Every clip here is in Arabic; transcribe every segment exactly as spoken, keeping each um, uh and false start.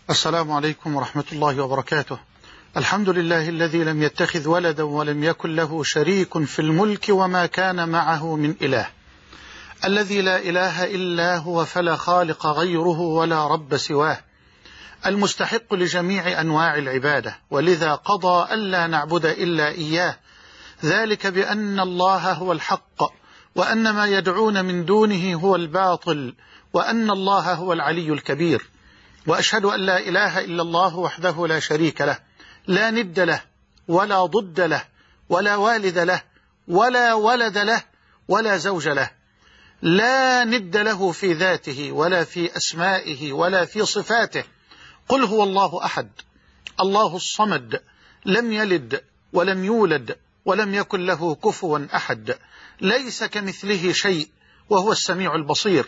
السلام عليكم ورحمة الله وبركاته. الحمد لله الذي لم يتخذ ولدا ولم يكن له شريك في الملك وما كان معه من إله، الذي لا إله إلا هو فلا خالق غيره ولا رب سواه، المستحق لجميع أنواع العبادة، ولذا قضى ألا نعبد إلا إياه، ذلك بأن الله هو الحق وأن ما يدعون من دونه هو الباطل وأن الله هو العلي الكبير. وأشهد أن لا إله إلا الله وحده لا شريك له، لا ند له ولا ضد له ولا والد له ولا ولد له ولا زوج له، لا ند له في ذاته ولا في أسمائه ولا في صفاته. قل هو الله أحد الله الصمد، لم يلد ولم يولد ولم يكن له كفوا أحد، ليس كمثله شيء وهو السميع البصير.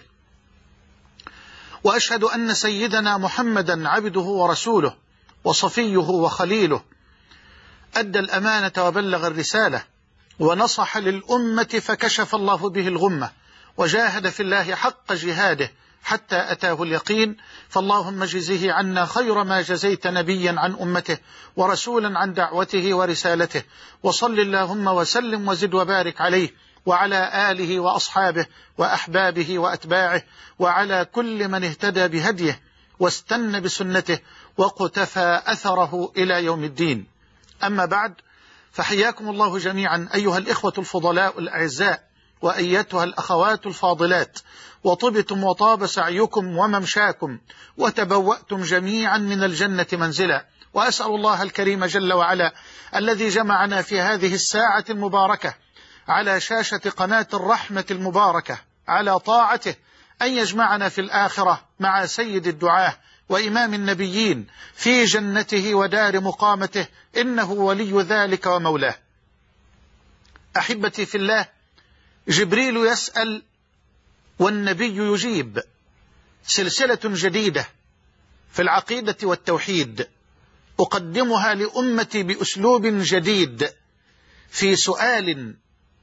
وأشهد أن سيدنا محمدا عبده ورسوله وصفيه وخليله، أدى الأمانة وبلغ الرسالة ونصح للأمة فكشف الله به الغمة، وجاهد في الله حق جهاده حتى أتاه اليقين. فاللهم اجزه عنا خير ما جزيت نبيا عن أمته ورسولا عن دعوته ورسالته، وصل اللهم وسلم وزد وبارك عليه وعلى آله وأصحابه وأحبابه وأتباعه وعلى كل من اهتدى بهديه واستنى بسنته وقتفى أثره إلى يوم الدين. أما بعد، فحياكم الله جميعا أيها الإخوة الفضلاء الأعزاء وأيتها الأخوات الفاضلات، وطبتم وطاب سعيكم وممشاكم وتبوأتم جميعا من الجنة منزلا. وأسأل الله الكريم جل وعلا الذي جمعنا في هذه الساعة المباركة على شاشة قناة الرحمة المباركة على طاعته أن يجمعنا في الآخرة مع سيد الدعاة وإمام النبيين في جنته ودار مقامته، إنه ولي ذلك ومولاه. أحبتي في الله، جبريل يسأل والنبي يجيب، سلسلة جديدة في العقيدة والتوحيد أقدمها لأمتي بأسلوب جديد، في سؤال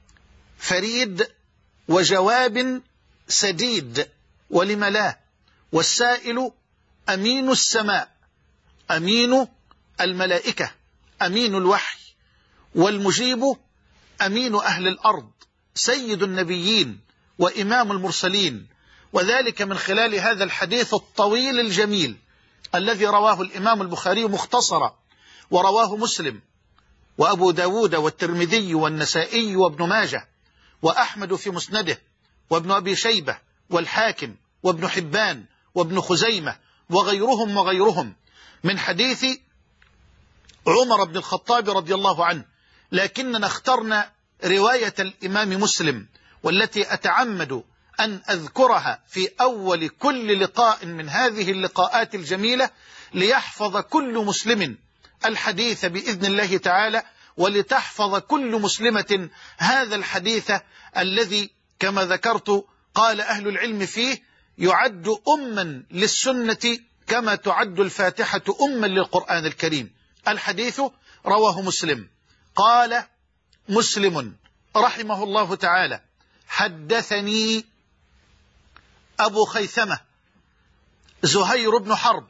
فريد وجواب سديد، ولم لا؟ والسائل أمين السماء، أمين الملائكة، أمين الوحي، والمجيب أمين أهل الأرض، سيد النبيين وإمام المرسلين، وذلك من خلال هذا الحديث الطويل الجميل الذي رواه الإمام البخاري مختصرا، ورواه مسلم وأبو داود والترمذي والنسائي وابن ماجه وأحمد في مسنده وابن أبي شيبة والحاكم وابن حبان وابن خزيمة وغيرهم وغيرهم، من حديث عمر بن الخطاب رضي الله عنه، لكننا اخترنا رواية الإمام مسلم، والتي أتعمد أن أذكرها في أول كل لقاء من هذه اللقاءات الجميلة، ليحفظ كل مسلم الحديث بإذن الله تعالى، ولتحفظ كل مسلمة هذا الحديث الذي كما ذكرت قال أهل العلم فيه يعد أما للسنة كما تعد الفاتحة أما للقرآن الكريم. الحديث رواه مسلم. قال مسلم رحمه الله تعالى: حدثني أبو خيثمة زهير بن حرب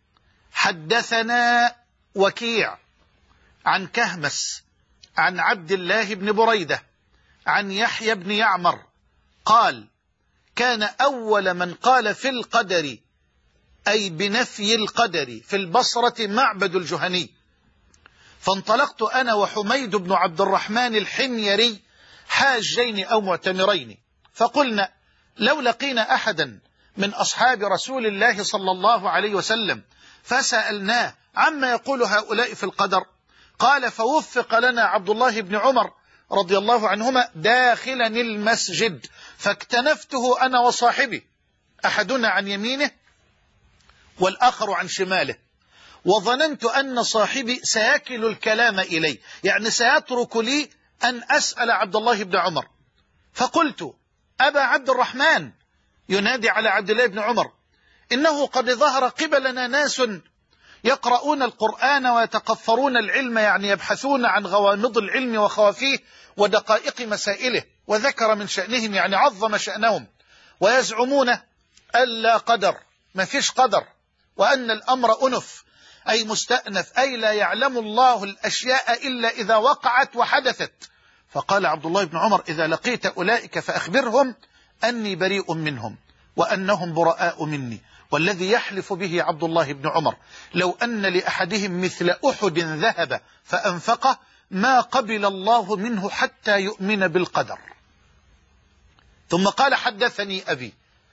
حدثنا وكيع عن كهمس عن عبد الله بن بريدة عن يحيى بن يعمر قال: كان أول من قال في القدر، أي بنفي القدر، في البصرة معبد الجهني، فانطلقت أنا وحميد بن عبد الرحمن الحميري حاجين أو معتمرين، فقلنا لو لقينا أحدا من أصحاب رسول الله صلى الله عليه وسلم فسألناه عما يقول هؤلاء في القدر، قال: فوفق لنا عبد الله بن عمر رضي الله عنهما داخلا المسجد، فاكتنفته أنا وصاحبي، أحدنا عن يمينه والآخر عن شماله، وظننت أن صاحبي سيكل الكلام إلي، يعني سيترك لي أن أسأل عبد الله بن عمر، فقلت: أبا عبد الرحمن، ينادي على عبد الله بن عمر، إنه قد ظهر قبلنا ناس يقرؤون القرآن ويتقفرون العلم، يعني يبحثون عن غوامض العلم وخوافيه ودقائق مسائله، وذكر من شأنهم يعني عظم شأنهم، ويزعمون ألا قدر، ما فيش قدر، وأن الأمر أنف أي مستأنف، أي لا يعلم الله الأشياء إلا إذا وقعت وحدثت. فقال عبد الله بن عمر: إذا لقيت أولئك فأخبرهم أني بريء منهم وأنهم براء مني. والذي يحلف به عبد الله بن عمر لو أن لأحدهم مثل أحد ذهب فأنفقه ما قبل الله منه حتى يؤمن بالقدر. ثم قال: حدثني أبي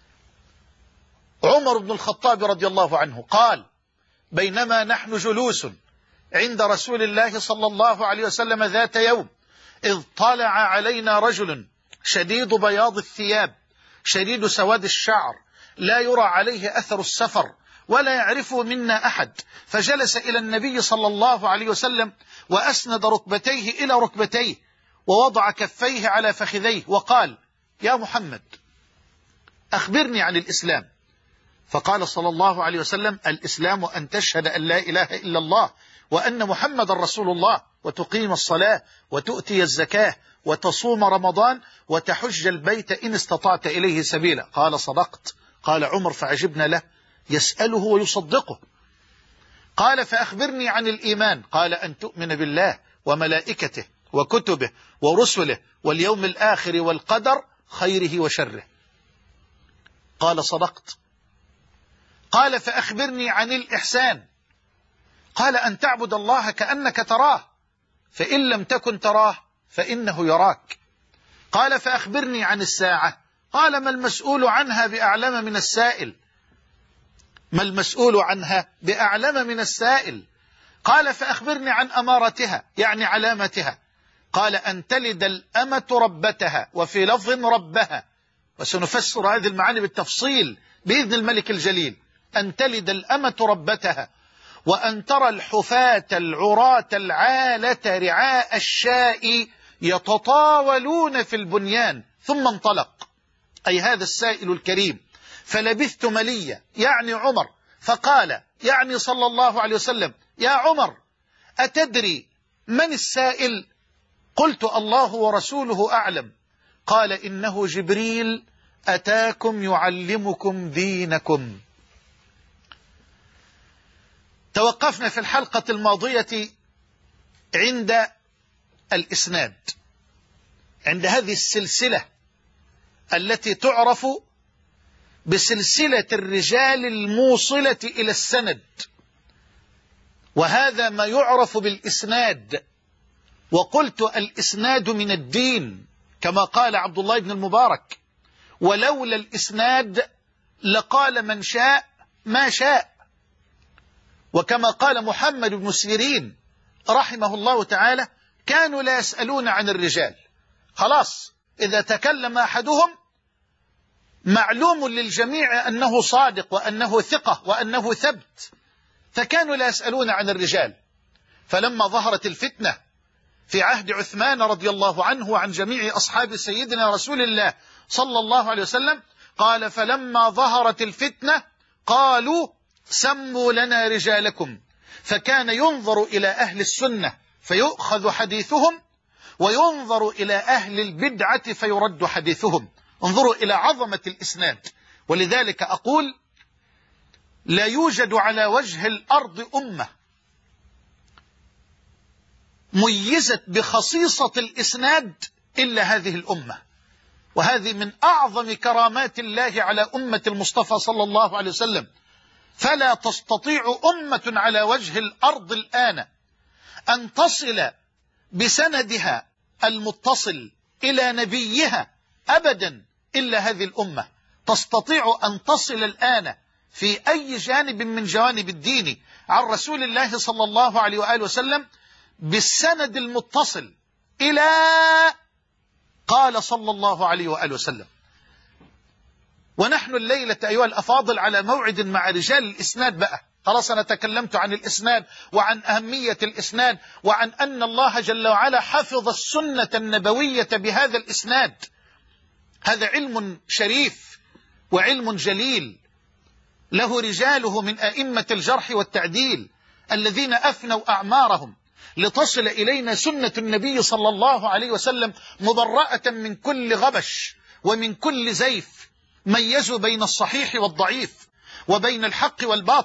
عمر بن الخطاب رضي الله عنه قال: بينما نحن جلوس عند رسول الله صلى الله عليه وسلم ذات يوم إذ طلع علينا رجل شديد بياض الثياب شديد سواد الشعر لا يرى عليه أثر السفر ولا يعرفه منا أحد، فجلس إلى النبي صلى الله عليه وسلم وأسند ركبتيه إلى ركبتيه ووضع كفيه على فخذيه وقال: يا محمد أخبرني عن الإسلام. فقال صلى الله عليه وسلم: الإسلام أن تشهد أن لا إله إلا الله وأن محمد رسول الله وتقيم الصلاة وتؤتي الزكاة وتصوم رمضان وتحج البيت إن استطعت إليه سبيلا. قال: صدقت. قال عمر فعجبنا له يسأله ويصدقه. قال: فأخبرني عن الإيمان. قال: أن تؤمن بالله وملائكته وكتبه ورسله واليوم الآخر والقدر خيره وشره. قال: صدقت. قال: فأخبرني عن الإحسان. قال: أن تعبد الله كأنك تراه فإن لم تكن تراه فإنه يراك. قال: فأخبرني عن الساعة. قال: ما المسؤول عنها بأعلم من السائل ما المسؤول عنها بأعلم من السائل. قال: فأخبرني عن أمارتها يعني علامتها. قال: أن تلد الأمة ربتها، وفي لفظ ربها، وسنفسر هذه المعاني بالتفصيل بإذن الملك الجليل. أن تلد الأمة ربتها، وأن ترى الحفاة العراة العالة رعاء الشاء يتطاولون في البنيان. ثم انطلق، أي هذا السائل الكريم. فلبثت مليا يعني عمر، فقال يعني صلى الله عليه وسلم: يا عمر أتدري من السائل؟ قلت: الله ورسوله أعلم. قال: إنه جبريل أتاكم يعلمكم دينكم. توقفنا في الحلقة الماضية عند الإسناد، عند هذه السلسلة التي تعرف بسلسلة الرجال الموصلة إلى السند، وهذا ما يعرف بالإسناد. وقلت: الإسناد من الدين كما قال عبد الله بن المبارك: ولولا الإسناد لقال من شاء ما شاء. وكما قال محمد بن سيرين رحمه الله تعالى: كانوا لا يسألون عن الرجال، خلاص إذا تكلم أحدهم معلوم للجميع أنه صادق وأنه ثقة وأنه ثبت، فكانوا لا يسألون عن الرجال. فلما ظهرت الفتنة في عهد عثمان رضي الله عنه وعن جميع أصحاب سيدنا رسول الله صلى الله عليه وسلم، قال: فلما ظهرت الفتنة قالوا: سموا لنا رجالكم. فكان ينظر إلى أهل السنة فيؤخذ حديثهم، وينظر إلى أهل البدعة فيرد حديثهم. انظروا إلى عظمة الإسناد. ولذلك أقول: لا يوجد على وجه الأرض أمة ميزت بخصيصة الإسناد إلا هذه الأمة، وهذه من أعظم كرامات الله على أمة المصطفى صلى الله عليه وسلم. فلا تستطيع أمة على وجه الأرض الآن أن تصل بسندها المتصل إلى نبيها أبدا إلا هذه الأمة. تستطيع أن تصل الآن في أي جانب من جوانب الدين عن رسول الله صلى الله عليه وآله وسلم بالسند المتصل إلى قال صلى الله عليه وآله وسلم. ونحن الليلة أيها الأفاضل على موعد مع رجال الإسناد بقى. خلاص أنا تكلمت عن الإسناد وعن أهمية الإسناد وعن أن الله جل وعلا حفظ السنة النبوية بهذا الإسناد. هذا علم شريف وعلم جليل له رجاله من أئمة الجرح والتعديل الذين أفنوا أعمارهم لتصل إلينا سنة النبي صلى الله عليه وسلم مبرأة من كل غبش ومن كل زيف. ميزوا بين الصحيح والضعيف وبين الحق والباطل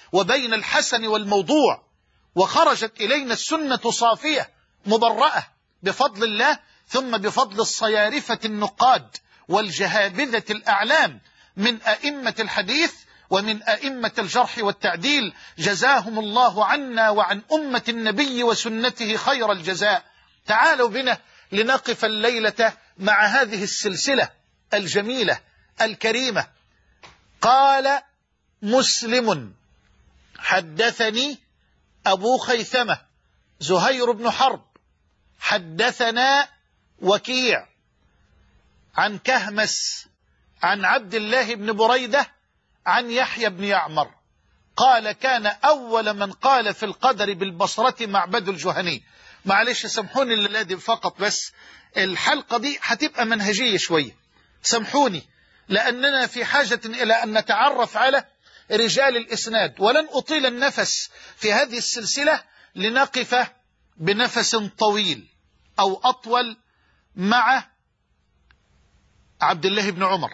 وبين الحسن والموضوع، وخرجت إلينا السنة صافية مبرأة بفضل الله، ثم بفضل الصيارفة النقاد والجهابذة الأعلام من أئمة الحديث ومن أئمة الجرح والتعديل، جزاهم الله عنا وعن أمة النبي وسنته خير الجزاء. تعالوا بنا لنقف الليلة مع هذه السلسلة الجميلة الكريمة. قال مسلم حدثني أبو خيثمة زهير بن حرب حدثنا وكيع عن كهمس عن عبد الله بن بريدة عن يحيى بن يعمر قال كان أول من قال في القدر بالبصرة معبد الجهني. معلش سامحوني الذي فقط، بس الحلقة دي هتبقى منهجية شوية، سامحوني، لأننا في حاجة إلى أن نتعرف على رجال الإسناد، ولن أطيل النفس في هذه السلسلة لنقف بنفس طويل أو أطول مع عبد الله بن عمر،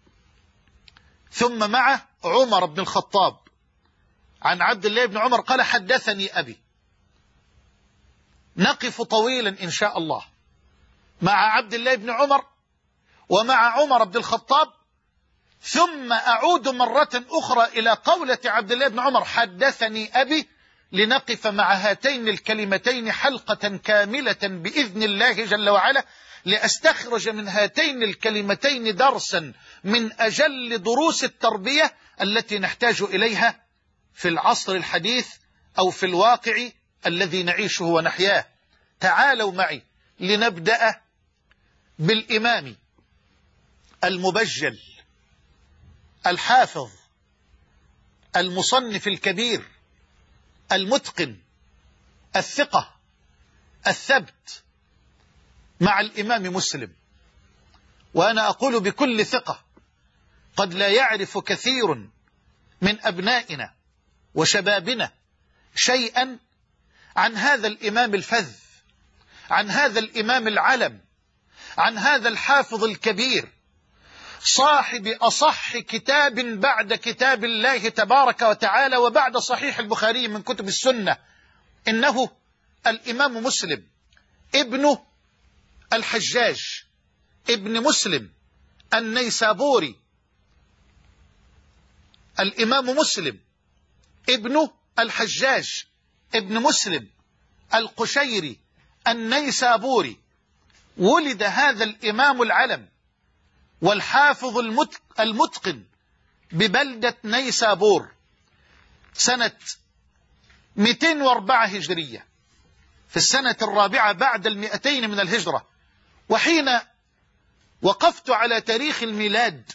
ثم مع عمر بن الخطاب عن عبد الله بن عمر قال حدثني أبي. نقف طويلا إن شاء الله مع عبد الله بن عمر ومع عمر بن الخطاب، ثم أعود مرة أخرى إلى قولة عبد الله بن عمر حدثني أبي، لنقف مع هاتين الكلمتين حلقة كاملة بإذن الله جل وعلا، لأستخرج من هاتين الكلمتين درسا من أجل دروس التربية التي نحتاج إليها في العصر الحديث أو في الواقع الذي نعيشه ونحياه. تعالوا معي لنبدأ بالإمام المبجل الحافظ المصنف الكبير المتقن الثقة الثبت، مع الإمام مسلم. وأنا أقول بكل ثقة قد لا يعرف كثير من أبنائنا وشبابنا شيئا عن هذا الإمام الفذ، عن هذا الإمام العلم، عن هذا الحافظ الكبير، صاحب أصح كتاب بعد كتاب الله تبارك وتعالى وبعد صحيح البخاري من كتب السنة. إنه الإمام مسلم ابن الحجاج ابن مسلم النيسابوري. الإمام مسلم ابن الحجاج ابن مسلم القشيري النيسابوري. ولد هذا الإمام العلم والحافظ المتقن ببلدة نيسابور سنة مئتين وأربعة هجرية، في السنة الرابعة بعد المئتين من الهجرة. وحين وقفت على تاريخ الميلاد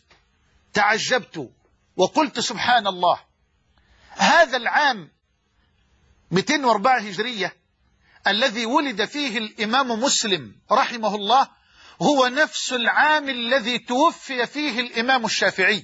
تعجبت وقلت سبحان الله، هذا العام مئتين وأربعة هجرية الذي ولد فيه الإمام مسلم رحمه الله هو نفس العام الذي توفي فيه الإمام الشافعي.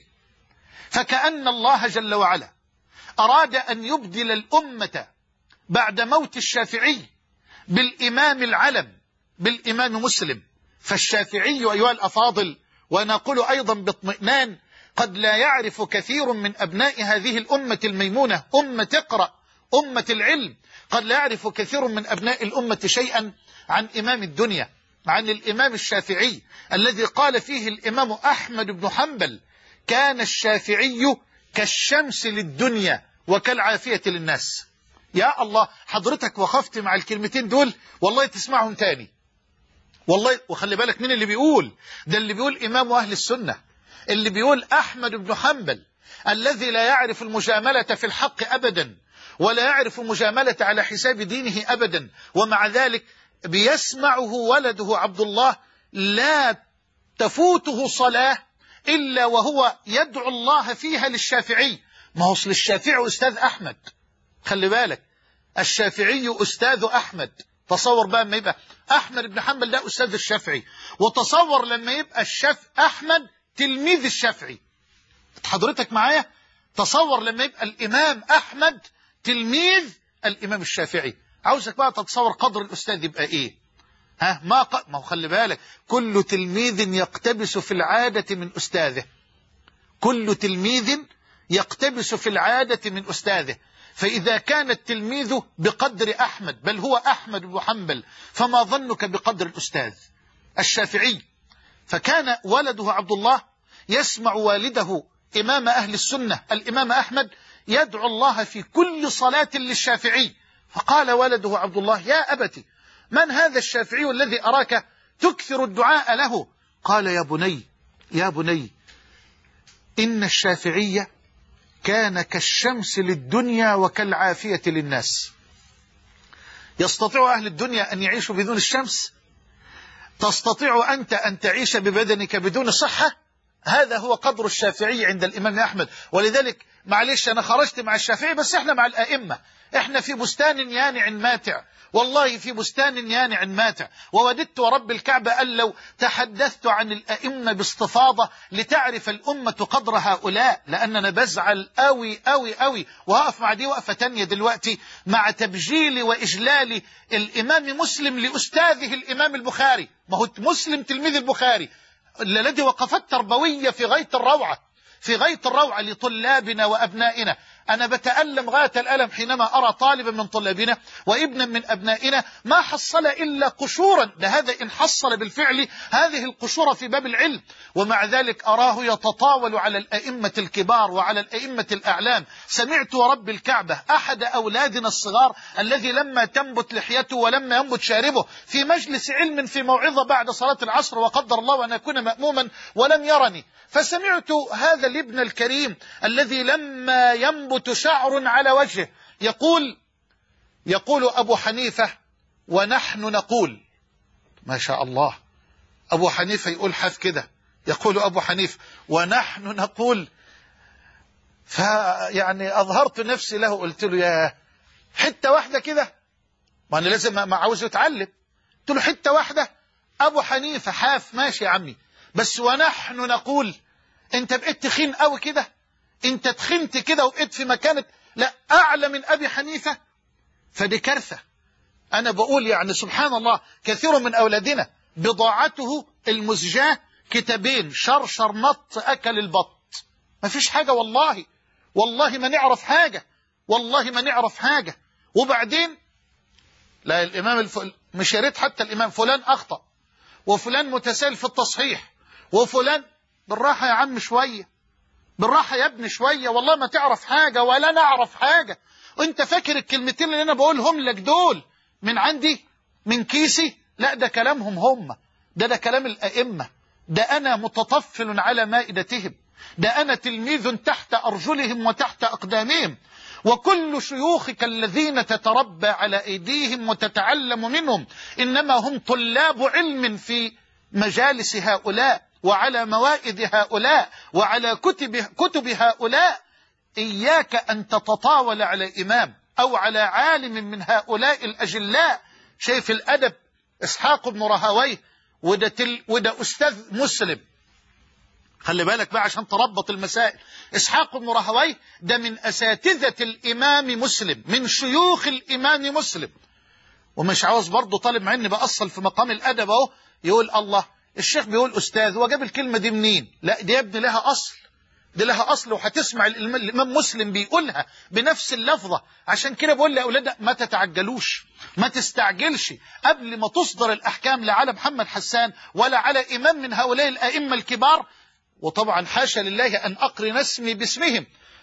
فكأن الله جل وعلا أراد أن يبدل الأمة بعد موت الشافعي بالإمام العلم بالإمام مسلم. فالشافعي أيها الأفاضل، وأنا أقول أيضا باطمئنان، قد لا يعرف كثير من أبناء هذه الأمة الميمونة، أمة اقرأ، أمة العلم، قد لا يعرف كثير من أبناء الأمة شيئا عن إمام الدنيا، عن الإمام الشافعي الذي قال فيه الإمام أحمد بن حنبل كان الشافعي كالشمس للدنيا وكالعافية للناس. يا الله، حضرتك وقفت مع الكلمتين دول والله تسمعهم تاني والله. وخلي بالك مين اللي بيقول ده، اللي بيقول إمام أهل السنة، اللي بيقول أحمد بن حنبل الذي لا يعرف المجاملة في الحق أبدا، ولا يعرف المجاملة على حساب دينه أبدا، ومع ذلك بيسمعه ولده عبد الله لا تفوته صلاة إلا وهو يدعو الله فيها للشافعي. ما هو أصل الشافعي أستاذ أحمد، خلي بالك، الشافعي أستاذ أحمد. تصور بقى لما يبقى أحمد بن حنبل ده أستاذ الشافعي، وتصور لما يبقى الشاف أحمد تلميذ الشافعي. حضرتك معايا؟ تصور لما يبقى الإمام أحمد تلميذ الإمام الشافعي. عاوزك بقى تتصور قدر الأستاذ يبقى إيه؟ ها ما ق... ما هو خلي بالك، كل تلميذ يقتبس في العادة من أستاذه، كل تلميذ يقتبس في العادة من أستاذه، فإذا كان التلميذ بقدر أحمد بل هو أحمد بن حنبل فما ظنك بقدر الأستاذ الشافعي. فكان ولده عبد الله يسمع والده إمام أهل السنة الإمام أحمد يدعو الله في كل صلاة للشافعي، فقال ولده عبد الله: يا أبتي، من هذا الشافعي الذي أراك تكثر الدعاء له؟ قال: يا بني يا بني إن الشافعي كان كالشمس للدنيا وكالعافية للناس. يستطيع أهل الدنيا أن يعيشوا بدون الشمس؟ تستطيع أنت أن تعيش ببدنك بدون صحة؟ هذا هو قدر الشافعي عند الإمام أحمد. ولذلك معلش أنا خرجت مع الشافعي، بس إحنا مع الأئمة، إحنا في بستان يانع ماتع، والله في بستان يانع ماتع. ووددت ورب الكعبة أن لو تحدثت عن الأئمة باستفاضة لتعرف الأمة قدر هؤلاء، لأننا بزعل أوي أوي أوي. وهقف مع دي وقفة تانية دلوقتي مع تبجيل وإجلال الإمام مسلم لأستاذه الإمام البخاري. ما هو مسلم تلميذ البخاري الذي وقفت تربوية في غاية الروعة، في غاية الروعة لطلابنا وأبنائنا. أنا بتألم غاية الألم حينما أرى طالبا من طلابنا وابنا من أبنائنا ما حصل إلا قشورا، ده هذا إن حصل بالفعل هذه القشورة في باب العلم، ومع ذلك أراه يتطاول على الأئمة الكبار وعلى الأئمة الأعلام. سمعت ورب الكعبة أحد أولادنا الصغار الذي لما تنبت لحيته ولما ينبت شاربه في مجلس علم في موعظة بعد صلاة العصر، وقدر الله أن أكون مأموما ولم يرني، فسمعت هذا الابن الكريم الذي لما ينبت شعر على وجهه يقول يقول أبو حنيفة ونحن نقول. ما شاء الله، أبو حنيفة يقول حف كده، يقول أبو حنيفة ونحن نقول. فيعني أظهرت نفسي له، قلت له: يا حتة واحدة كده، ما أنا لازم ما عاوز يتعلم. قلت له: حتة واحدة أبو حنيفة حاف، ماشي يا عمي، بس ونحن نقول. انت بقيت تخين قوي كده، انت تخنت كده وبقيت في مكانة لا اعلى من ابي حنيفة، فدي كارثة. انا بقول يعني سبحان الله، كثير من اولادنا بضاعته المزجاة كتابين شرشر نط اكل البط، ما فيش حاجة، والله والله ما نعرف حاجة، والله ما نعرف حاجة. وبعدين لا الامام الف... مش يا ريت حتى الامام فلان اخطأ، وفلان متساهل في التصحيح، وفلان. بالراحة يا عم شوية، بالراحة يا ابني شوية، والله ما تعرف حاجة ولا نعرف حاجة. وانت فاكر الكلمتين اللي انا بقولهم لك دول من عندي من كيسي؟ لا، ده كلامهم هم، ده ده كلام الأئمة، ده أنا متطفل على مائدتهم، ده أنا تلميذ تحت أرجلهم وتحت أقدامهم. وكل شيوخك الذين تتربى على أيديهم وتتعلم منهم إنما هم طلاب علم في مجالس هؤلاء وعلى موائد هؤلاء وعلى كتب, كتب هؤلاء. إياك أن تتطاول على إمام أو على عالم من هؤلاء الأجلاء. شايف الأدب إسحاق بن راهويه، وده, تل وده أستاذ مسلم، خلي بالك بقى عشان تربط المسائل. إسحاق بن راهويه ده من أساتذة الإمام مسلم، من شيوخ الإمام مسلم. ومش عاوز برضه طالب معني بأصل في مقام الأدب اهو يقول الله الشيخ بيقول أستاذ وجاب الكلمة دي منين؟ لا، دي يا ابني لها أصل، دي لها أصل، وهتسمع الإمام مسلم بيقولها بنفس اللفظة. عشان كده بقول لأولادنا ما تتعجلوش، ما تستعجلش قبل ما تصدر الأحكام لا على محمد حسان ولا على إمام من هؤلاء الأئمة الكبار. وطبعا حاشا لله أن أقرن اسمي باسمهم،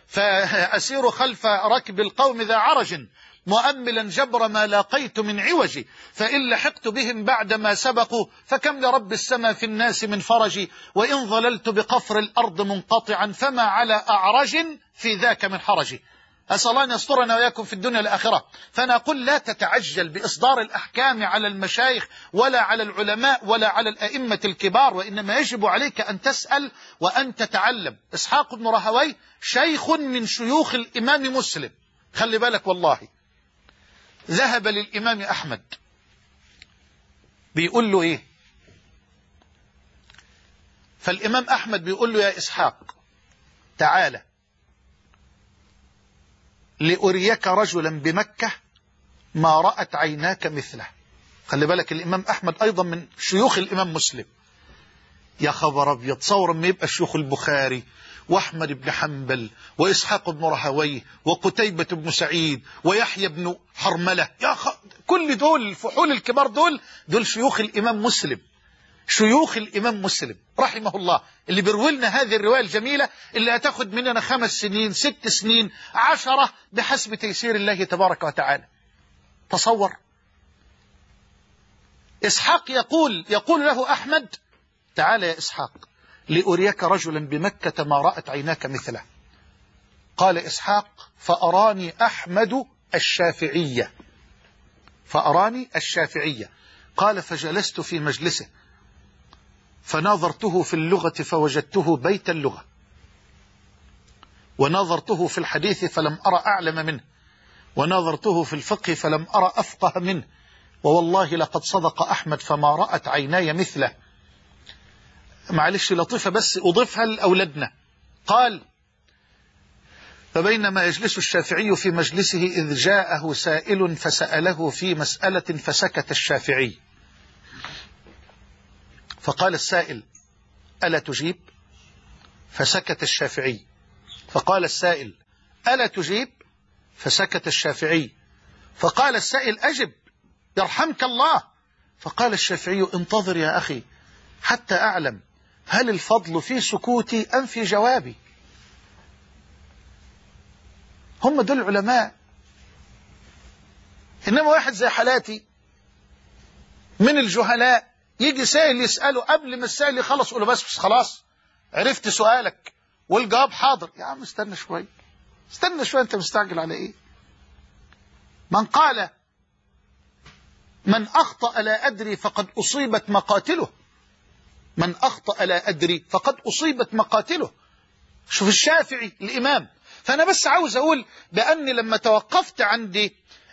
فأسير خلف ركب القوم ذا عرج مؤملا جبر ما لاقيت من عوجي، فإن لحقت بهم بعد ما سبقوا فكم لرب السماء في الناس من فرجي، وإن ظللت بقفر الأرض منقطعا فما على أعرج في ذاك من حرجي. أسأل الله أن يسترنا وإياكم في الدنيا والآخرة. فأنا أقول لا تتعجل بإصدار الأحكام على المشايخ ولا على العلماء ولا على الأئمة الكبار، وإنما يجب عليك أن تسأل وأن تتعلم. إسحاق بن راهويه شيخ من شيوخ الإمام مسلم، خلي بالك والله. ذهب للإمام أحمد بيقول له إيه؟ فالإمام أحمد بيقول له يا إسحاق تعالى لأريك رجلا بمكة ما رأت عيناك مثله. خلي بالك الإمام أحمد أيضا من شيوخ الإمام مسلم. يا خبر أبيض، تصور ما يبقى شيوخ البخاري وأحمد بن حنبل وإسحاق بن راهويه وقتيبة بن سعيد ويحيى بن حرملة، يا خ... كل دول الفحول الكبار دول دول شيوخ الإمام مسلم، شيوخ الإمام مسلم رحمه الله، اللي بيروي لنا هذه الرواية الجميلة اللي هتاخد مننا خمس سنين ست سنين عشرة بحسب تيسير الله تبارك وتعالى. تصور. إسحاق يقول يقول له أحمد: تعال يا إسحاق لأريك رجلا بمكة ما رأت عيناك مثله. قال إسحاق: فأراني أحمد الشافعية، فأراني الشافعية. قال: فجلست في مجلسه فناظرته في اللغة فوجدته بيت اللغة، وناظرته في الحديث فلم أرى أعلم منه، وناظرته في الفقه فلم أرى أفقه منه، ووالله لقد صدق أحمد فما رأت عيناي مثله. معلش لطيفة بس أضيفها لأولادنا. قال: فبينما يجلس الشافعي في مجلسه إذ جاءه سائل فسأله في مسألة فسكت الشافعي، فقال السائل: ألا تجيب؟ فسكت الشافعي. فقال السائل: ألا تجيب؟ فسكت الشافعي. فقال السائل: أجب يرحمك الله. فقال الشافعي: انتظر يا أخي حتى أعلم هل الفضل في سكوتي أم في جوابي. هم دول العلماء. إنما واحد زي حالاتي من الجهلاء يجي سائل يسأله، قبل ما السائل يخلص يقول له: بس بس خلاص عرفت سؤالك والجواب حاضر. يا عم استنى شوي، استنى شوي، أنت مستعجل على إيه؟ من قال: من أخطأ لا أدري فقد أصيبت مقاتله، من أخطأ لا أدري فقد أصيبت مقاتله. شوف الشافعي الإمام. فأنا بس عاوز أقول بأني لما توقفت عند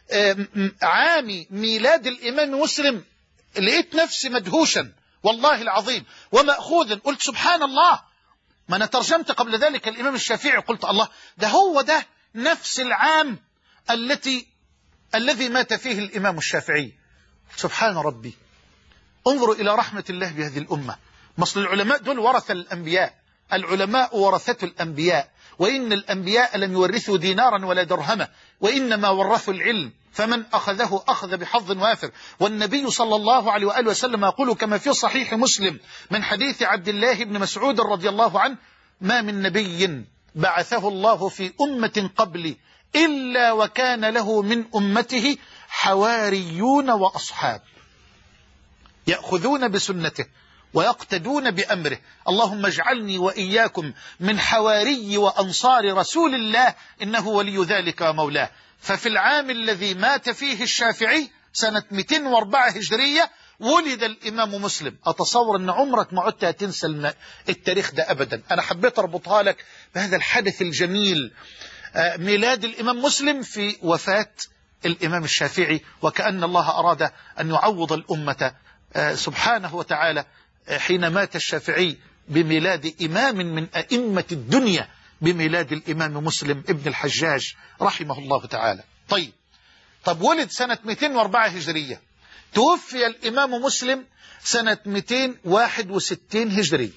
عام ميلاد الإمام مسلم لقيت نفسي مدهوشا والله العظيم ومأخوذا. قلت سبحان الله، ما أنا ترجمت قبل ذلك الإمام الشافعي، قلت الله، ده هو ده نفس العام التي الذي مات فيه الإمام الشافعي. سبحان ربي. انظروا إلى رحمة الله بهذه الأمة. مصل العلماء دول ورث الأنبياء، العلماء ورثة الأنبياء، وإن الأنبياء لم يورثوا دينارا ولا درهما، وإنما ورثوا العلم، فمن أخذه أخذ بحظ وافر. والنبي صلى الله عليه وآله وسلم يقول كما في صحيح مسلم من حديث عبد الله بن مسعود رضي الله عنه: ما من نبي بعثه الله في أمة قبلي إلا وكان له من أمته حواريون وأصحاب يأخذون بسنته ويقتدون بأمره. اللهم اجعلني وإياكم من حواري وأنصار رسول الله، إنه ولي ذلك ومولاه. ففي العام الذي مات فيه الشافعي سنة مئتين وأربعة هجرية ولد الإمام مسلم. أتصور أن عمرك ما عدت تنسى التاريخ ده أبدا. أنا حبيت أربطها لك بهذا الحدث الجميل، ميلاد الإمام مسلم في وفاة الإمام الشافعي، وكأن الله أراد أن يعوض الأمة سبحانه وتعالى حين مات الشافعي بميلاد إمام من أئمة الدنيا، بميلاد الإمام مسلم ابن الحجاج رحمه الله تعالى. طيب طب ولد سنة مئتين وأربعة هجرية، توفي الإمام مسلم سنة مئتين وواحد وستين هجرية،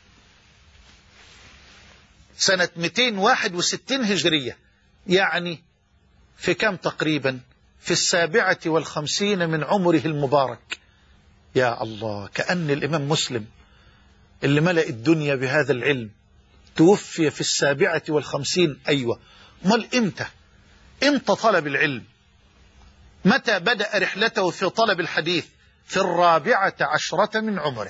سنة مئتين وواحد وستين هجرية، يعني في كم تقريبا؟ في السابعة والخمسين من عمره المبارك. يا الله، كأن الإمام مسلم اللي ملأ الدنيا بهذا العلم توفي في السابعة والخمسين. أيوة، مال إمتى؟ إمتى طلب العلم؟ متى بدأ رحلته في طلب الحديث؟ في الرابعة عشرة من عمره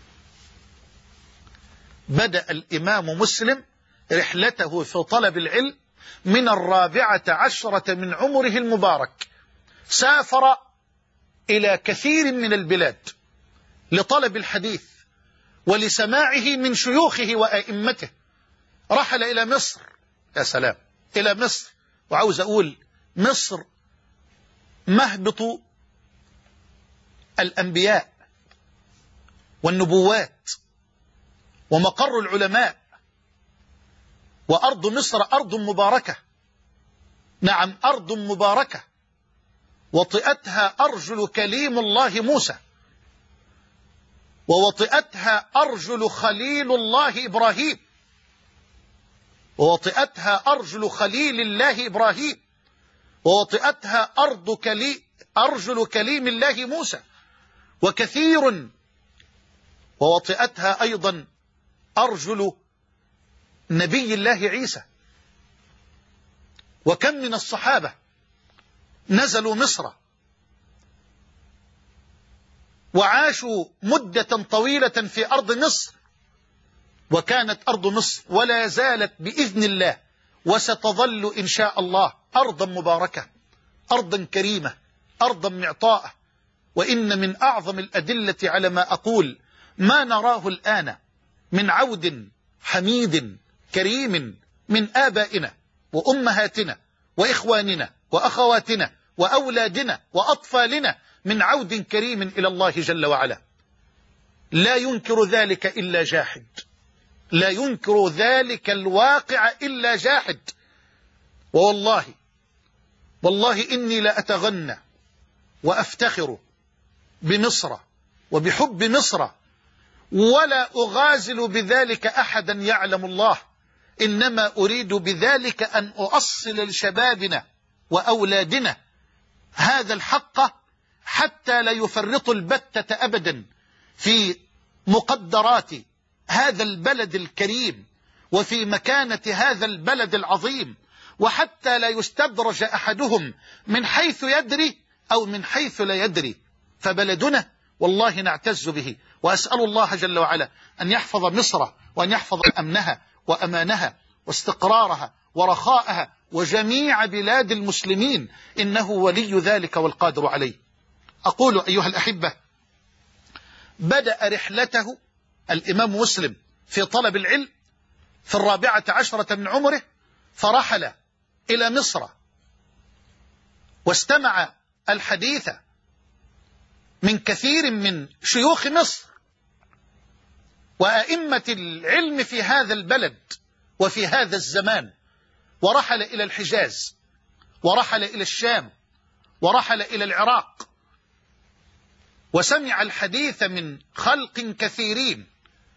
بدأ الإمام مسلم رحلته في طلب العلم من الرابعة عشرة من عمره المبارك. سافر إلى كثير من البلاد لطلب الحديث ولسماعه من شيوخه وأئمته. رحل إلى مصر، يا سلام، إلى مصر، وعاوز أقول مصر مهبط الأنبياء والنبوات ومقر العلماء، وأرض مصر أرض مباركة، نعم أرض مباركة، وطئتها أرجل كليم الله موسى، ووطئتها أرجل خليل الله إبراهيم، ووطئتها أرجل خليل الله إبراهيم، ووطئتها أرض كلي أرجل كليم الله موسى، وكثير ووطئتها أيضا أرجل نبي الله عيسى. وكم من الصحابة نزلوا مصر وعاشوا مدة طويلة في أرض مصر، وكانت أرض مصر ولا زالت بإذن الله وستظل إن شاء الله أرضا مباركة، أرضا كريمة، أرضا معطاءة. وإن من أعظم الأدلة على ما أقول ما نراه الآن من عود حميد كريم من آبائنا وأمهاتنا وإخواننا وأخواتنا وأولادنا وأطفالنا، من عود كريم إلى الله جل وعلا. لا ينكر ذلك إلا جاحد، لا ينكر ذلك الواقع إلا جاحد. ووالله والله إني لأتغنى وأفتخر بمصر وبحب مصر، ولا أغازل بذلك أحدا يعلم الله، إنما أريد بذلك أن أؤصل لشبابنا وأولادنا هذا الحق حتى لا يفرطوا البتة أبدا في مقدرات هذا البلد الكريم وفي مكانة هذا البلد العظيم، وحتى لا يستدرج أحدهم من حيث يدري أو من حيث لا يدري. فبلدنا والله نعتز به، وأسأل الله جل وعلا أن يحفظ مصر وأن يحفظ أمنها وأمانها واستقرارها ورخاءها وجميع بلاد المسلمين، إنه ولي ذلك والقادر عليه. أقول أيها الأحبة، بدأ رحلته الإمام مسلم في طلب العلم في الرابعة عشرة من عمره، فرحل إلى مصر واستمع الحديث من كثير من شيوخ مصر وأئمة العلم في هذا البلد وفي هذا الزمان، ورحل إلى الحجاز، ورحل إلى الشام، ورحل إلى العراق، وسمع الحديث من خلق كثيرين،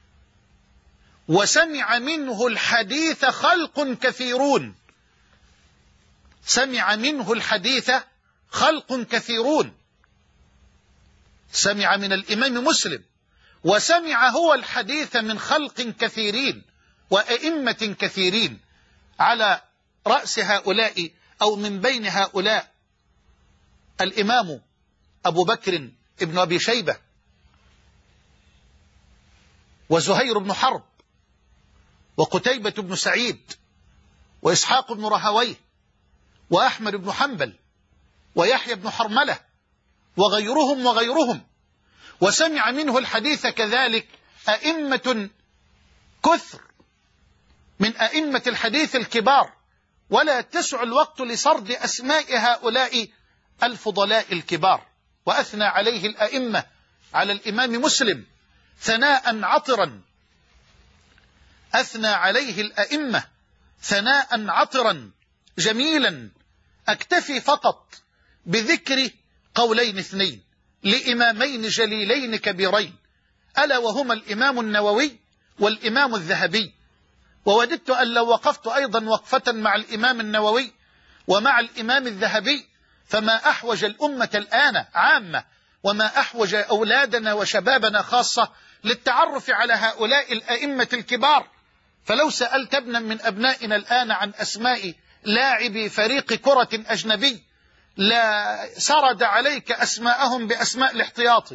وسمع منه الحديث خلق كثيرون، سمع منه الحديث خلق كثيرون، سمع من الإمام مسلم، وسمع هو الحديث من خلق كثيرين وأئمة كثيرين. على رأس هؤلاء أو من بين هؤلاء الإمام أبو بكر ابن أبي شيبة، وزهير بن حرب، وقتيبة بن سعيد، وإسحاق بن رهويه، وأحمد بن حنبل، ويحيى بن حرملة، وغيرهم وغيرهم. وسمع منه الحديث كذلك أئمة كثر من أئمة الحديث الكبار، ولا تسع الوقت لسرد أسماء هؤلاء الفضلاء الكبار. وأثنى عليه الأئمة على الإمام مسلم ثناء عطرا، أثنى عليه الأئمة ثناء عطرا جميلا. أكتفي فقط بذكر قولين اثنين لإمامين جليلين كبيرين، ألا وهما الإمام النووي والإمام الذهبي. ووددت أن لو وقفت أيضا وقفة مع الإمام النووي ومع الإمام الذهبي، فما أحوج الأمة الآن عامة، وما أحوج أولادنا وشبابنا خاصة للتعرف على هؤلاء الأئمة الكبار. فلو سألت ابنا من أبنائنا الآن عن أسماء لاعبي فريق كرة أجنبي لا سرد عليك أسماءهم بأسماء الاحتياطي،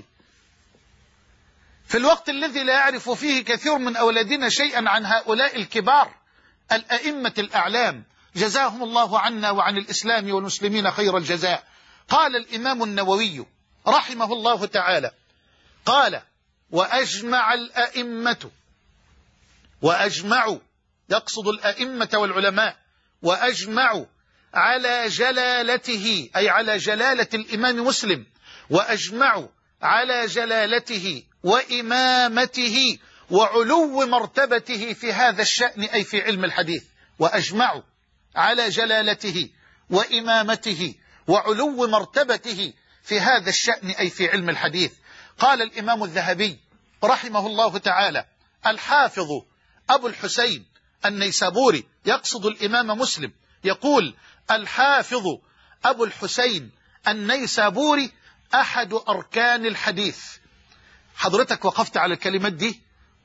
في الوقت الذي لا يعرف فيه كثير من أولادنا شيئا عن هؤلاء الكبار الأئمة الأعلام، جزاهم الله عنا وعن الإسلام والمسلمين خير الجزاء. قال الإمام النووي رحمه الله تعالى، قال: وأجمع الأئمة، وأجمعوا يقصد الأئمة والعلماء، وأجمعوا على جلالته، أي على جلالة الإمام مسلم، وأجمعوا على جلالته وإمامته وعلو مرتبته في هذا الشأن، أي في علم الحديث. وأجمعوا على جلالته وإمامته وعلو مرتبته في هذا الشأن، أي في علم الحديث. قال الإمام الذهبي رحمه الله تعالى: الحافظ أبو الحسين النيسابوري يقصد الإمام مسلم، يقول الحافظ أبو الحسين النيسابوري أحد أركان الحديث. حضرتك وقفت على الكلمات دي،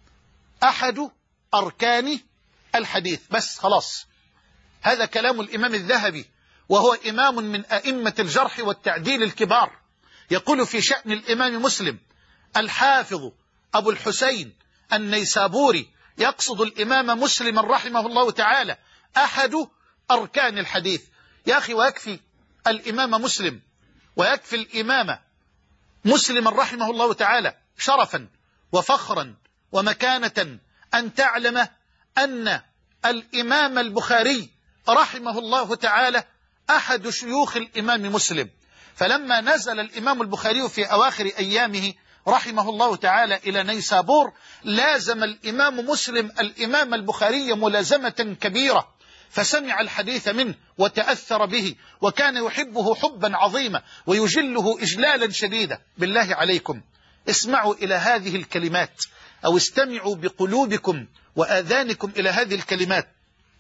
أحد أركان الحديث، بس خلاص. هذا كلام الإمام الذهبي، وهو إمام من أئمة الجرح والتعديل الكبار، يقول في شأن الإمام مسلم الحافظ أبو الحسين النيسابوري يقصد الإمام مسلم رحمه الله تعالى أحد أركان الحديث. يا أخي، ويكفي الإمام مسلم ويكفي الإمام مسلم رحمه الله تعالى شرفا وفخرا ومكانة أن تعلم أن الإمام البخاري رحمه الله تعالى أحد شيوخ الإمام مسلم. فلما نزل الإمام البخاري في أواخر أيامه رحمه الله تعالى إلى نيسابور، لازم الإمام مسلم الإمام البخاري ملازمة كبيرة، فسمع الحديث منه وتأثر به، وكان يحبه حبا عظيما ويجله إجلالا شديدا. بالله عليكم اسمعوا إلى هذه الكلمات، أو استمعوا بقلوبكم وآذانكم إلى هذه الكلمات.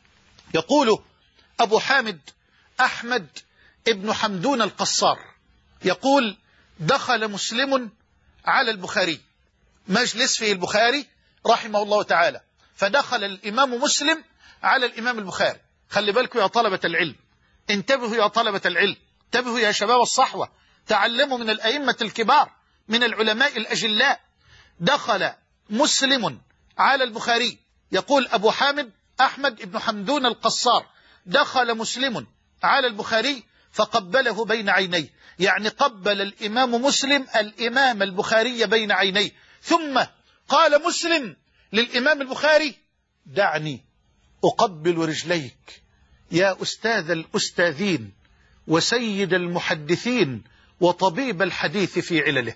يقول أبو حامد أحمد ابن حمدون القصار، يقول دخل مسلم على البخاري، مجلس فيه البخاري رحمه الله تعالى، فدخل الإمام مسلم على الإمام البخاري. خلي بالكم يا طلبة العلم، انتبهوا يا طلبة العلم، انتبهوا يا شباب الصحوة، تعلموا من الأئمة الكبار من العلماء الأجلاء. دخل مسلم على البخاري، يقول أبو حامد أحمد ابن حمدون القصار، دخل مسلم على البخاري فقبله بين عينيه، يعني قبل الإمام مسلم الإمام البخاري بين عينيه، ثم قال مسلم للإمام البخاري دعني أقبل رجليك يا أستاذ الأستاذين وسيد المحدثين وطبيب الحديث في علله.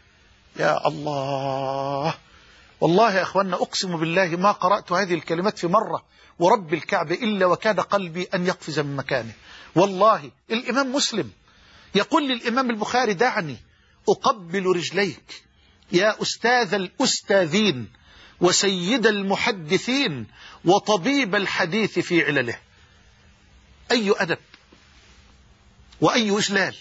يا الله، والله يا أخوانا أقسم بالله ما قرأت هذه الكلمات في مرة ورب الكعبة إلا وكاد قلبي أن يقفز من مكانه. والله الإمام مسلم يقول للإمام البخاري دعني أقبل رجليك يا أستاذ الأستاذين وسيد المحدثين وطبيب الحديث في علله. أي أدب وأي إجلال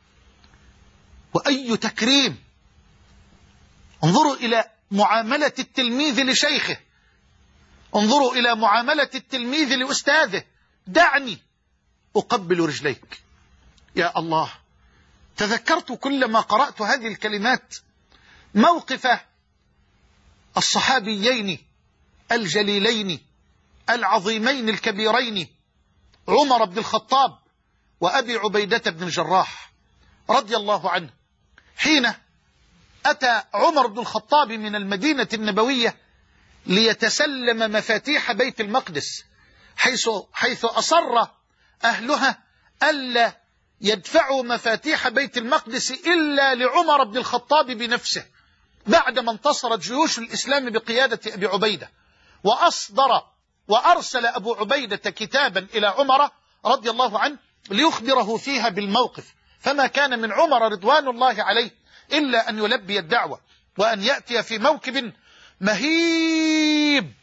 وأي تكريم. انظروا إلى معاملة التلميذ لشيخه، انظروا إلى معاملة التلميذ لأستاذه، دعني أقبل رجليك. يا الله، تذكرت كلما قرأت هذه الكلمات موقف الصحابيين الجليلين العظيمين الكبيرين عمر بن الخطاب وأبي عبيدة بن الجراح رضي الله عنه، حين أتى عمر بن الخطاب من المدينة النبوية ليتسلم مفاتيح بيت المقدس، حيث, حيث أصر أهلها ألا يدفعوا مفاتيح بيت المقدس إلا لعمر بن الخطاب بنفسه، بعدما انتصرت جيوش الإسلام بقيادة أبي عبيدة، وأصدر وأرسل أبو عبيدة كتابا إلى عمر رضي الله عنه ليخبره فيها بالموقف، فما كان من عمر رضوان الله عليه إلا أن يلبي الدعوة وأن يأتي في موكب مهيب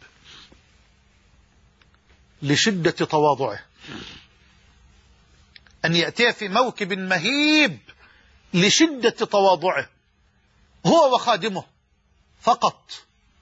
لشدة تواضعه، أن يأتي في موكب مهيب لشدة تواضعه، هو وخادمه فقط،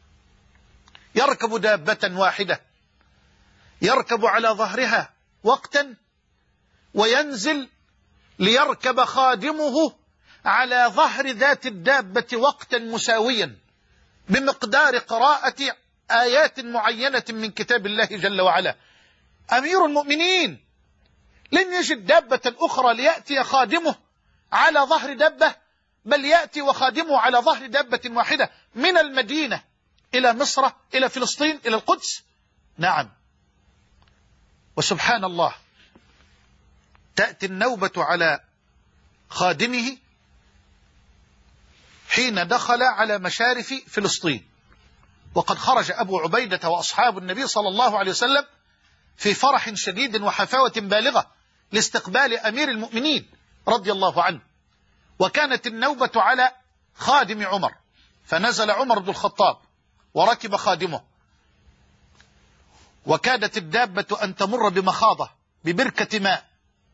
يركب دابة واحدة يركب على ظهرها وقتا وينزل ليركب خادمه على ظهر ذات الدابة وقتا مساويا بمقدار قراءة آيات معينة من كتاب الله جل وعلا. أمير المؤمنين لم يجد دابة أخرى ليأتي خادمه على ظهر دابة، بل يأتي وخادمه على ظهر دابة واحدة من المدينة إلى مصر إلى فلسطين إلى القدس. نعم، وسبحان الله تأتي النوبة على خادمه حين دخل على مشارف فلسطين، وقد خرج أبو عبيدة وأصحاب النبي صلى الله عليه وسلم في فرح شديد وحفاوة بالغة لاستقبال أمير المؤمنين رضي الله عنه، وكانت النوبة على خادم عمر، فنزل عمر بن الخطاب وركب خادمه، وكادت الدابة أن تمر بمخاضة ببركة ماء،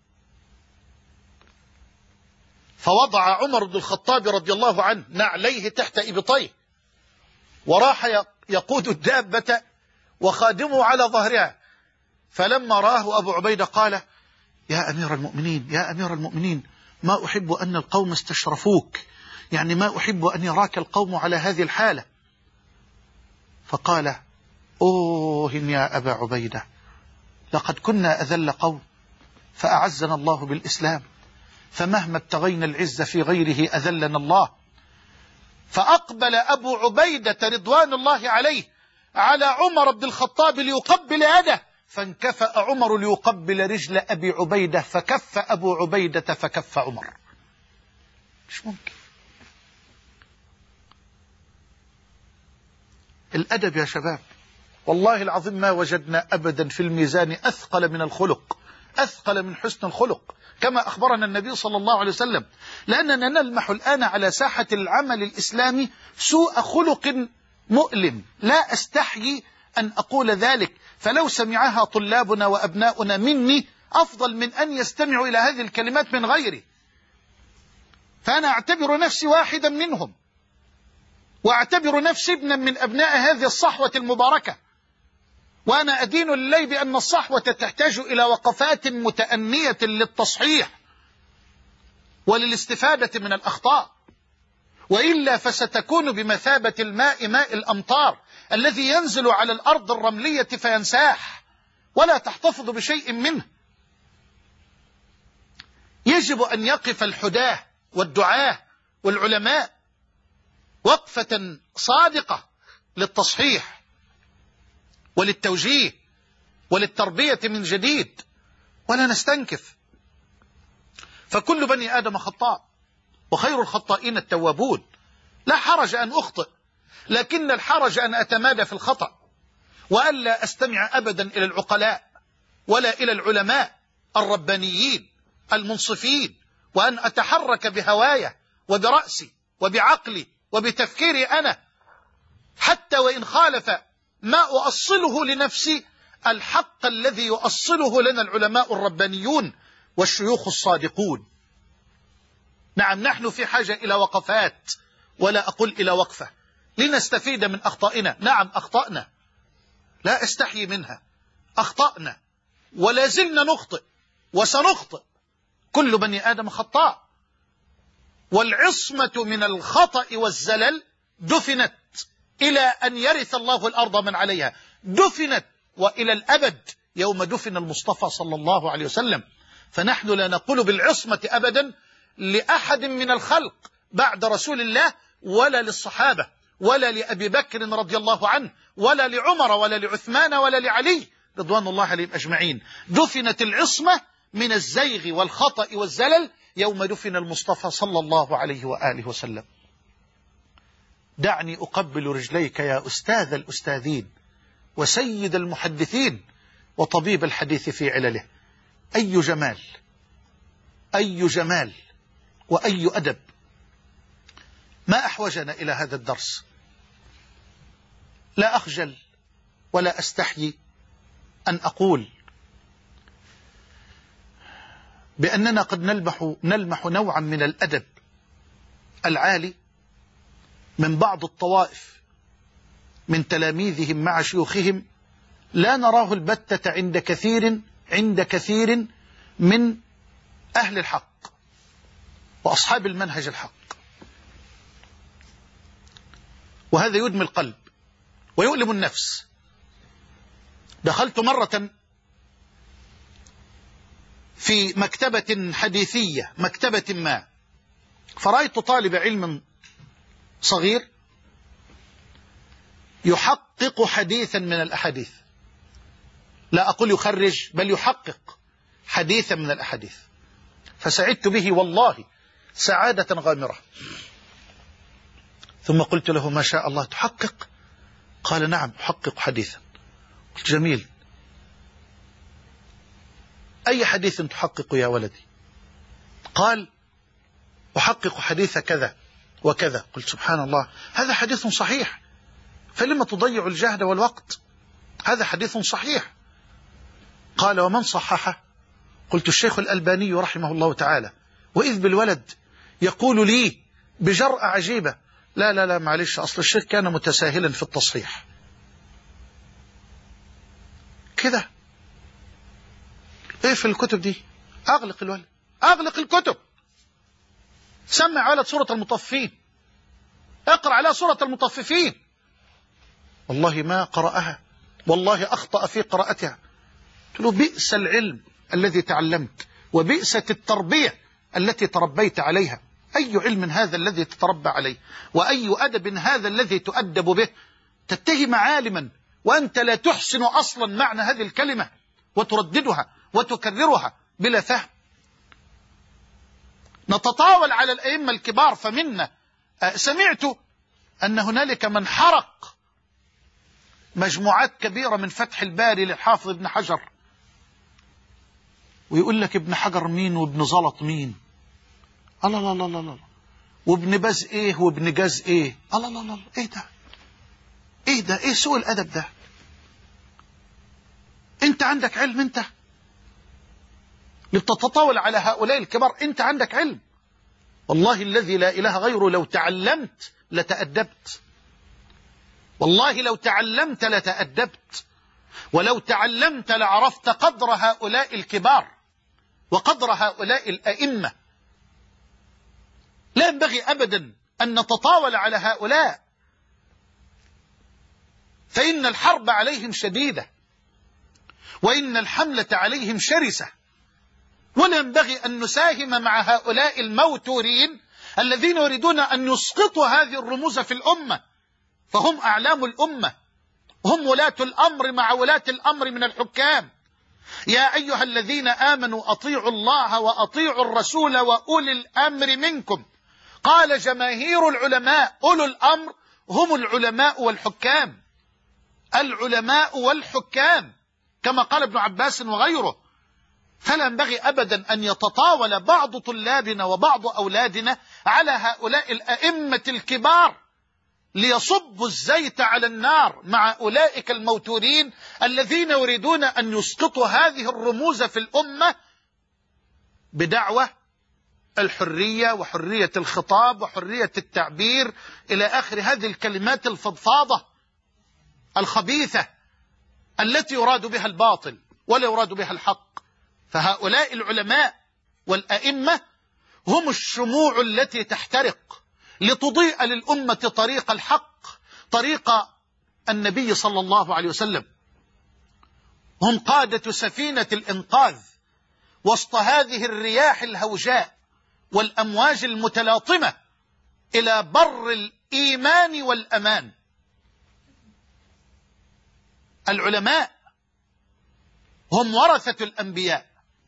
فوضع عمر بن الخطاب رضي الله عنه نعليه تحت إبطيه، وراح يقود الدابة وخادمه على ظهرها. فلما راه أبو عبيدة قال: يا أمير المؤمنين يا أمير المؤمنين، ما أحب أن القوم استشرفوك، يعني ما أحب أن يراك القوم على هذه الحالة. فقال: أوه يا أبا عبيدة، لقد كنا أذل قوم فأعزنا الله بالإسلام، فمهما ابتغينا العزة في غيره أذلنا الله. فأقبل أبو عبيدة رضوان الله عليه على عمر بن الخطاب ليقبل يده، فانكفأ عمر ليقبل رجل أبي عبيدة، فكف أبو عبيدة فكف عمر. مش ممكن. الأدب يا شباب، والله العظيم ما وجدنا أبدا في الميزان أثقل من الخلق، أثقل من حسن الخلق، كما أخبرنا النبي صلى الله عليه وسلم. لأننا نلمح الآن على ساحة العمل الإسلامي سوء خلق مؤلم، لا أستحيي أن أقول ذلك، فلو سمعها طلابنا وأبناؤنا مني أفضل من أن يستمعوا إلى هذه الكلمات من غيري. فأنا أعتبر نفسي واحدا منهم، وأعتبر نفسي ابنا من أبناء هذه الصحوة المباركة، وأنا أدين لله بأن الصحوة تحتاج إلى وقفات متأنية للتصحيح وللاستفادة من الأخطاء، وإلا فستكون بمثابة الماء ماء الأمطار الذي ينزل على الأرض الرملية فينساح ولا تحتفظ بشيء منه. يجب أن يقف الحداة والدعاة والعلماء وقفة صادقة للتصحيح وللتوجيه وللتربية من جديد، ولا نستنكف، فكل بني آدم خطاء وخير الخطائين التوابون. لا حرج أن أخطئ، لكن الحرج أن أتمادى في الخطأ، وألا أستمع أبدا إلى العقلاء ولا إلى العلماء الربانيين المنصفين، وأن أتحرك بهوايا وبرأسي وبعقلي وبتفكيري أنا، حتى وإن خالف ما أؤصله لنفسي الحق الذي يؤصله لنا العلماء الربانيون والشيوخ الصادقون. نعم، نحن في حاجة إلى وقفات، ولا أقول إلى وقفة، لنستفيد من أخطائنا. نعم أخطأنا، لا أستحي منها، أخطأنا ولا زلنا نخطئ وسنخطئ، كل بني آدم خطاء، والعصمة من الخطأ والزلل دفنت إلى أن يرث الله الأرض من عليها، دفنت وإلى الأبد يوم دفن المصطفى صلى الله عليه وسلم. فنحن لا نقول بالعصمة أبدا لأحد من الخلق بعد رسول الله، ولا للصحابة، ولا لأبي بكر رضي الله عنه، ولا لعمر، ولا لعثمان، ولا لعلي رضوان الله عليهم أجمعين. دفنت العصمة من الزيغ والخطأ والزلل يوم دفن المصطفى صلى الله عليه وآله وسلم. دعني أقبل رجليك يا أستاذ الأستاذين وسيد المحدثين وطبيب الحديث في علله. أي جمال، أي جمال وأي أدب. ما أحوجنا إلى هذا الدرس. لا أخجل ولا أستحيي أن أقول بأننا قد نلمح, نلمح نوعا من الأدب العالي من بعض الطوائف من تلاميذهم مع شيوخهم، لا نراه البتة عند كثير عند كثير من أهل الحق وأصحاب المنهج الحق، وهذا يدمي القلب ويؤلم النفس. دخلت مرة في مكتبة حديثية، مكتبة ما، فرأيت طالب علم صغير يحقق حديثا من الأحاديث، لا أقول يخرج بل يحقق حديثا من الأحاديث، فسعدت به والله سعادة غامرة. ثم قلت له: ما شاء الله، تحقق؟ قال: نعم أحقق حديثا. قلت: جميل، أي حديث تحقق يا ولدي؟ قال: أحقق حديث كذا وكذا. قلت: سبحان الله، هذا حديث صحيح، فلما تضيع الجهد والوقت؟ هذا حديث صحيح. قال ومن صححه؟ قلت الشيخ الألباني رحمه الله تعالى. وإذ بالولد يقول لي بجرأة عجيبة: لا لا لا معلش، أصل الشيخ كان متساهلا في التصحيح. كده ايه في الكتب دي؟ أغلق الولد، أغلق الكتب. سمع على سورة المطففين، اقرأ على سورة المطففين. والله ما قرأها، والله أخطأ في قراءتها. قلت له بئس العلم الذي تعلمت، وبئست التربية التي تربيت عليها. أي علم هذا الذي تتربى عليه؟ وأي أدب هذا الذي تؤدب به؟ تتهم عالما وأنت لا تحسن أصلا معنى هذه الكلمة، وترددها وتكررها بلا فهم. نتطاول على الأئمة الكبار فمنا. سمعت أن هنالك من حرق مجموعات كبيرة من فتح الباري للحافظ ابن حجر، ويقول لك ابن حجر مين وابن زلط مين، الله الله الله الله، وابن باز ايه وابن جاز ايه، الله الله الله، ايه ده ايه ده ايه سوء الادب ده؟ انت عندك علم؟ انت لتتطاول على هؤلاء الكبار؟ انت عندك علم؟ والله الذي لا اله غيره لو تعلمت لتأدبت، والله لو تعلمت لتأدبت، ولو تعلمت لعرفت قدر هؤلاء الكبار وقدر هؤلاء الأئمة. لا ينبغي أبدا أن نتطاول على هؤلاء، فإن الحرب عليهم شديدة، وإن الحملة عليهم شرسة، ولا ينبغي أن نساهم مع هؤلاء الموتورين الذين يريدون أن يسقطوا هذه الرموز في الأمة، فهم أعلام الأمة، هم ولاة الأمر مع ولاة الأمر من الحكام. يا أيها الذين آمنوا أطيعوا الله وأطيعوا الرسول وأولي الأمر منكم. قال جماهير العلماء أولو الأمر هم العلماء والحكام، العلماء والحكام كما قال ابن عباس وغيره. فلا ينبغي أبدا أن يتطاول بعض طلابنا وبعض أولادنا على هؤلاء الأئمة الكبار ليصبوا الزيت على النار مع أولئك الموتورين الذين يريدون أن يسقطوا هذه الرموز في الأمة بدعوة الحرية وحرية الخطاب وحرية التعبير إلى آخر هذه الكلمات الفضفاضة الخبيثة التي يراد بها الباطل ولا يراد بها الحق. فهؤلاء العلماء والأئمة هم الشموع التي تحترق لتضيء للأمة طريق الحق، طريق النبي صلى الله عليه وسلم. هم قادة سفينة الإنقاذ وسط هذه الرياح الهوجاء والأمواج المتلاطمة إلى بر الإيمان والأمان. العلماء هم ورثة الأنبياء،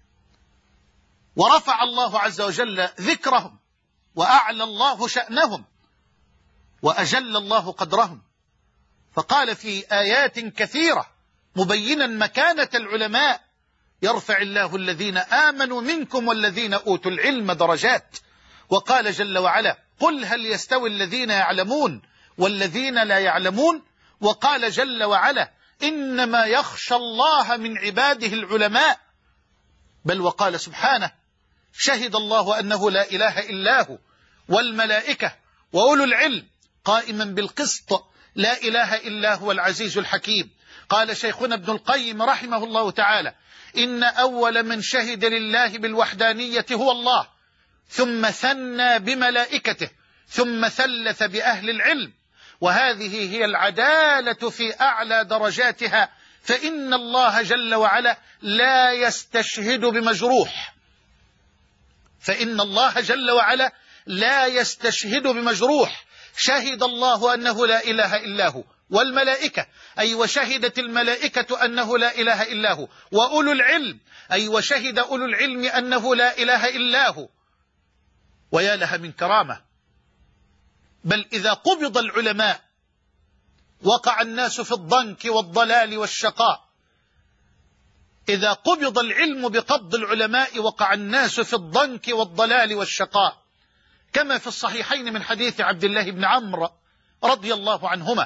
ورفع الله عز وجل ذكرهم، وأعلى الله شأنهم، وأجل الله قدرهم. فقال في آيات كثيرة مبينا مكانة العلماء: يرفع الله الذين آمنوا منكم والذين أوتوا العلم درجات. وقال جل وعلا: قل هل يستوي الذين يعلمون والذين لا يعلمون. وقال جل وعلا: إنما يخشى الله من عباده العلماء. بل وقال سبحانه: شهد الله أنه لا إله إلا هو والملائكة وأولو العلم قائما بالقسط لا إله إلا هو العزيز الحكيم. قال شيخنا ابن القيم رحمه الله تعالى: إن أول من شهد لله بالوحدانية هو الله، ثم ثنى بملائكته، ثم ثلث بأهل العلم، وهذه هي العدالة في أعلى درجاتها، فإن الله جل وعلا لا يستشهد بمجروح، فإن الله جل وعلا لا يستشهد بمجروح. شهد الله أنه لا إله إلا هو والملائكة، أي وشهدت الملائكة أنه لا إله إلا هو، وأولو العلم، أي وشهد أولو العلم أنه لا إله إلا هو. ويا لها من كرامة. بل إذا قبض العلماء وقع الناس في الضنك والضلال والشقاء. إذا قبض العلم بقبض العلماء وقع الناس في الضنك والضلال والشقاء، كما في الصحيحين من حديث عبد الله بن عمرو رضي الله عنهما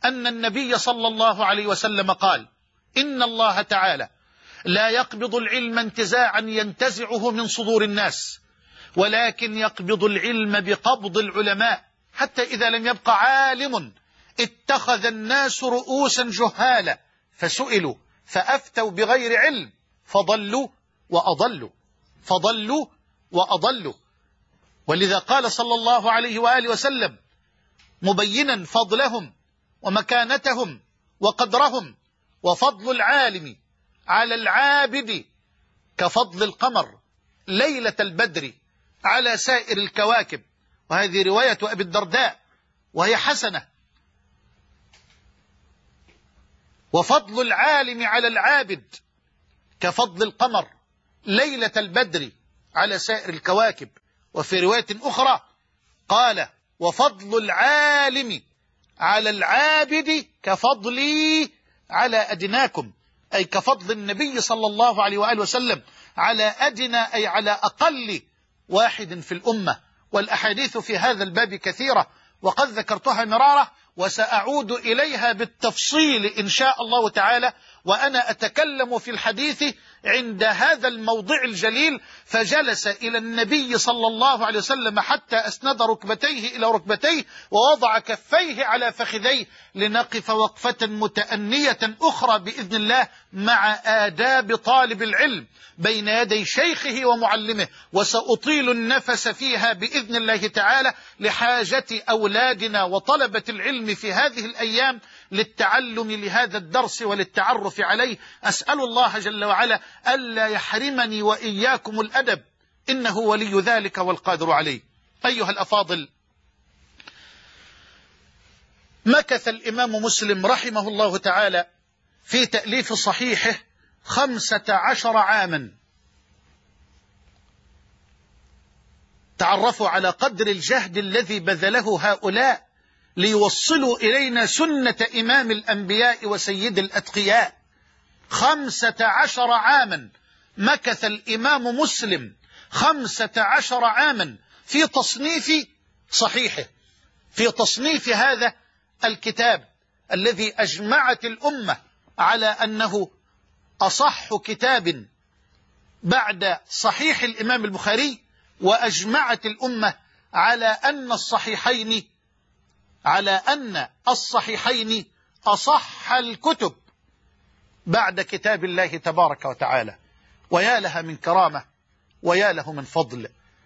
أن النبي صلى الله عليه وسلم قال: إن الله تعالى لا يقبض العلم انتزاعا ينتزعه من صدور الناس، ولكن يقبض العلم بقبض العلماء، حتى إذا لم يبق عالم اتخذ الناس رؤوسا جهالا فسئلوا فأفتوا بغير علم فضلوا وأضلوا فضلوا وأضلوا. ولذا قال صلى الله عليه وآله وسلم مبينا فضلهم ومكانتهم وقدرهم: وفضل العالم على العابد كفضل القمر ليلة البدر على سائر الكواكب. وهذه رواية أبي الدرداء وهي حسنة. وفضل العالم على العابد كفضل القمر ليلة البدر على سائر الكواكب. وفي رواية أخرى قال: وفضل العالم على العابد كفضلي على أدناكم، أي كفضل النبي صلى الله عليه وآله وسلم على أدنى، أي على أقل واحد في الأمة. والأحاديث في هذا الباب كثيرة وقد ذكرتها مرارة، وسأعود إليها بالتفصيل إن شاء الله تعالى. وأنا أتكلم في الحديث عند هذا الموضع الجليل: فجلس إلى النبي صلى الله عليه وسلم حتى أسند ركبتيه إلى ركبتيه ووضع كفيه على فخذيه، لنقف وقفة متأنية أخرى بإذن الله مع آداب طالب العلم بين يدي شيخه ومعلمه. وسأطيل النفس فيها بإذن الله تعالى لحاجة أولادنا وطلبة العلم في هذه الأيام للتعلم لهذا الدرس وللتعرف عليه. أسأل الله جل وعلا ألا يحرمني وإياكم الأدب، إنه ولي ذلك والقادر عليه. أيها الأفاضل، مكث الإمام مسلم رحمه الله تعالى في تأليف صحيحه خمسة عشر عاما. تعرفوا على قدر الجهد الذي بذله هؤلاء ليوصلوا إلينا سنة إمام الأنبياء وسيد الأتقياء. خمسة عشر عاما مكث الإمام مسلم، خمسة عشر عاما في تصنيف صحيحه، في تصنيف هذا الكتاب الذي أجمعت الأمة على أنه أصح كتاب بعد صحيح الإمام البخاري، وأجمعت الأمة على أن الصحيحين على أن الصحيحين أصح الكتب بعد كتاب الله تبارك وتعالى. ويا لها من كرامة ويا له من فضل.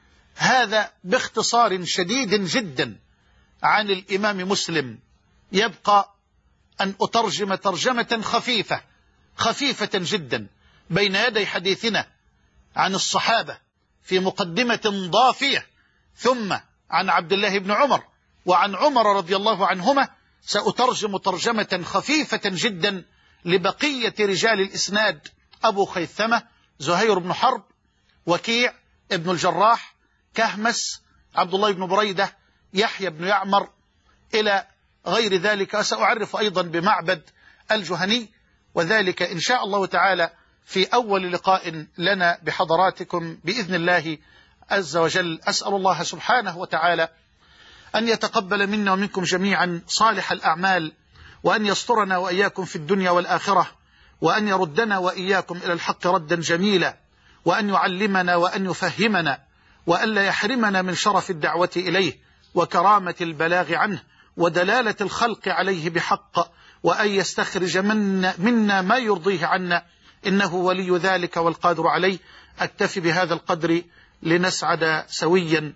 هذا باختصار شديد جدا عن الإمام مسلم. يبقى أن أترجم ترجمة خفيفة خفيفة جدا بين يدي حديثنا عن الصحابة في مقدمة ضافية، ثم عن عبد الله بن عمر وعن عمر رضي الله عنهما. سأترجم ترجمة خفيفة جدا لبقية رجال الإسناد: أبو خيثمة، زهير بن حرب، وكيع ابن الجراح، كهمس، عبد الله بن بريدة، يحيى بن يعمر، إلى غير ذلك. سأعرف أيضا بمعبد الجهني، وذلك إن شاء الله تعالى في أول لقاء لنا بحضراتكم بإذن الله عز وجل. أسأل الله سبحانه وتعالى أن يتقبل منا ومنكم جميعا صالح الأعمال، وأن يسترنا وإياكم في الدنيا والآخرة، وأن يردنا وإياكم إلى الحق ردا جميلا، وأن يعلمنا وأن يفهمنا، وأن لا يحرمنا من شرف الدعوة إليه وكرامة البلاغ عنه ودلالة الخلق عليه بحق، وأن يستخرج منا, منا ما يرضيه عنا، إنه ولي ذلك والقادر عليه. أكتفي بهذا القدر لنسعد سويا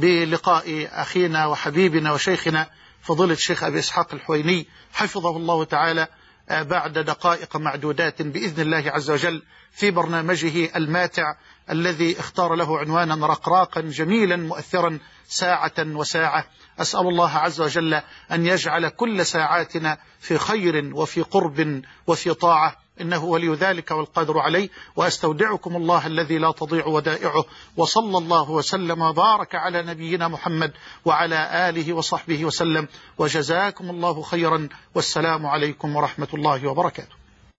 بلقاء أخينا وحبيبنا وشيخنا فضيلة الشيخ أبي إسحاق الحويني حفظه الله تعالى بعد دقائق معدودات بإذن الله عز وجل في برنامجه الماتع الذي اختار له عنوانا رقراقا جميلا مؤثرا: ساعة وساعة. أسأل الله عز وجل أن يجعل كل ساعاتنا في خير وفي قرب وفي طاعة، إنه ولي ذلك والقادر عليه. وأستودعكم الله الذي لا تضيع ودائعه، وصلى الله وسلم وبارك على نبينا محمد وعلى آله وصحبه وسلم، وجزاكم الله خيرا، والسلام عليكم ورحمة الله وبركاته.